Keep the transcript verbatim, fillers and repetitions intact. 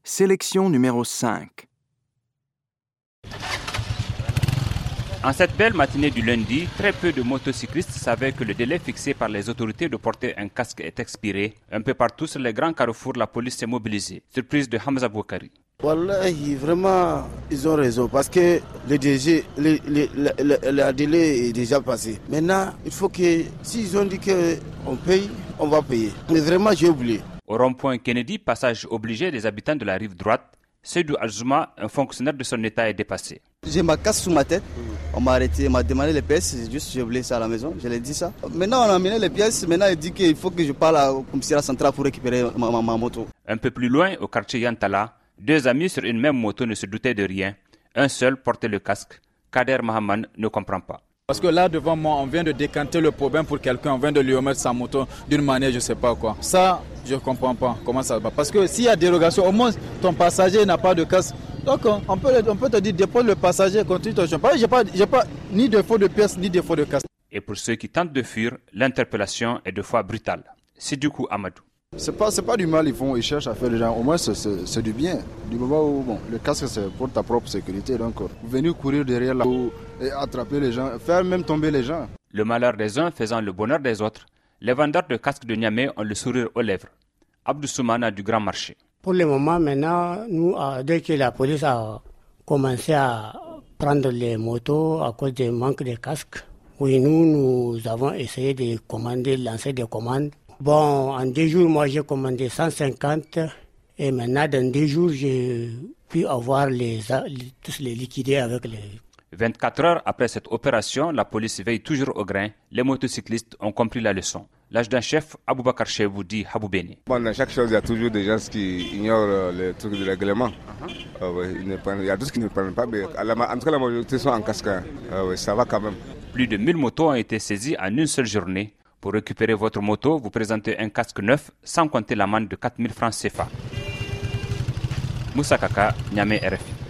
Sélection numéro cinq. En cette belle matinée du lundi, très peu de motocyclistes savaient que le délai fixé par les autorités de porter un casque est expiré. Un peu partout sur les grands carrefours, la police s'est mobilisée. Surprise de Hamza Boukari. Wallahi, vraiment, ils ont raison parce que le, D G, le, le, le, le, le délai est déjà passé. Maintenant, il faut que, s'ils ont dit qu'on paye, on va payer. Mais vraiment, j'ai oublié. Au rond-point Kennedy, passage obligé des habitants de la rive droite, Seydou Alzouma, un fonctionnaire de son état, est dépassé. J'ai ma casse sous ma tête, on m'a arrêté, on m'a demandé les pièces, juste j'ai oublié ça à la maison, je l'ai dit ça. Maintenant on a amené les pièces, maintenant il dit qu'il faut que je parle au commissariat central pour récupérer ma, ma, ma moto. Un peu plus loin, au quartier Yantala, deux amis sur une même moto ne se doutaient de rien. Un seul portait le casque. Kader Mahaman ne comprend pas. Parce que là devant moi, on vient de décanter le problème pour quelqu'un, on vient de lui remettre sa moto d'une manière, je ne sais pas quoi. Ça, je ne comprends pas comment ça va. Parce que s'il y a dérogation, au moins ton passager n'a pas de casque. Donc on peut, on peut te dire, dépose le passager, continue ton chemin. Je n'ai pas, j'ai pas ni défaut de pièce, ni défaut de casque. Et pour ceux qui tentent de fuir, l'interpellation est deux fois brutale. C'est du coup Amadou. C'est pas, c'est pas du mal, ils font, ils cherchent à faire les gens. Au moins, c'est, c'est, c'est du bien. Du moment où, bon, le casque, c'est pour ta propre sécurité. Donc, venir courir derrière là et attraper les gens, faire même tomber les gens. Le malheur des uns faisant le bonheur des autres, les vendeurs de casques de Niamey ont le sourire aux lèvres. Abdou Soumana du Grand Marché. Pour le moment, maintenant, nous, dès que la police a commencé à prendre les motos à cause du manque de casques, oui, nous, nous avons essayé de commander, lancer des commandes. Bon, en deux jours, moi, j'ai commandé cent cinquante et maintenant, dans deux jours, j'ai pu avoir les, les, tous les liquidés avec les... vingt-quatre heures après cette opération, la police veille toujours au grain. Les motocyclistes ont compris la leçon. L'adjudant chef Aboubakar Chebou dit Haboubeni. Bon, dans chaque chose, il y a toujours des gens qui ignorent les trucs du règlement. Uh-huh. Uh, ouais, ils ne prennent, il y a tous qui ne prennent pas, mais en tout cas, la majorité sont en casque. Uh, ouais, ça va quand même. Plus de mille motos ont été saisies en une seule journée. Pour récupérer votre moto, vous présentez un casque neuf sans compter l'amende de quatre mille francs C F A. Moussa Kaka, Niamey, R F I.